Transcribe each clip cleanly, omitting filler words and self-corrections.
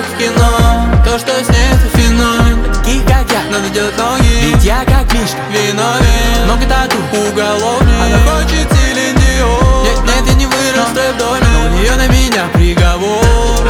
как в кино. То, что с ней, это феномен. Таких, как я, надо делать ноги. Ведь я, как Мишка, виновен. Много тату, уголовник. Она хочет Селин Дион. Нет, нет, я не вырос в той доме, но у нее на меня приговор.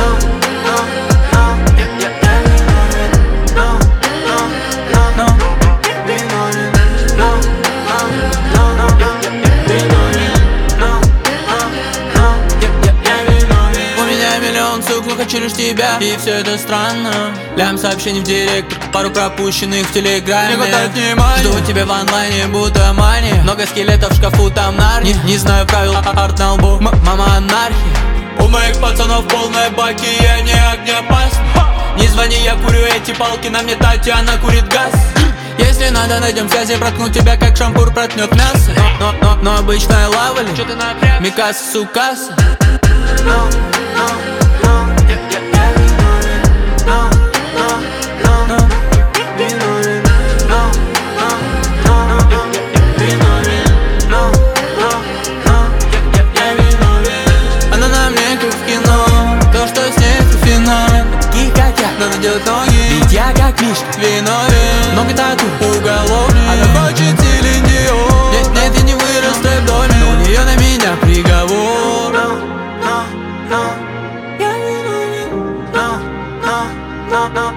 Но хочу лишь тебя, и все это странно. Лям сообщений в директ, пару пропущенных в телеграме. Жду тебя в онлайне, будто мания. Много скелетов в шкафу, там нарни. Не знаю правил, арт на лбу, мама анархия. У моих пацанов полные баки, я не огнеопасный. Не звони, я курю эти палки, на мне Татьяна курит газ. Если надо, найдем связи, проткну тебя, как шампур проткнет мясо. Но обычная лава ли? Микаса, сукаса. Она на мне как в кино. То, что с ней, это феномен. Таких, как я, надо делать ноги. Ведь я, как Мишка, виновен. Много тату, уголовник. Она хочет Селин Дион. Нет, нет, я не вырос в той доме, но у нее на меня приговор. Я виновен.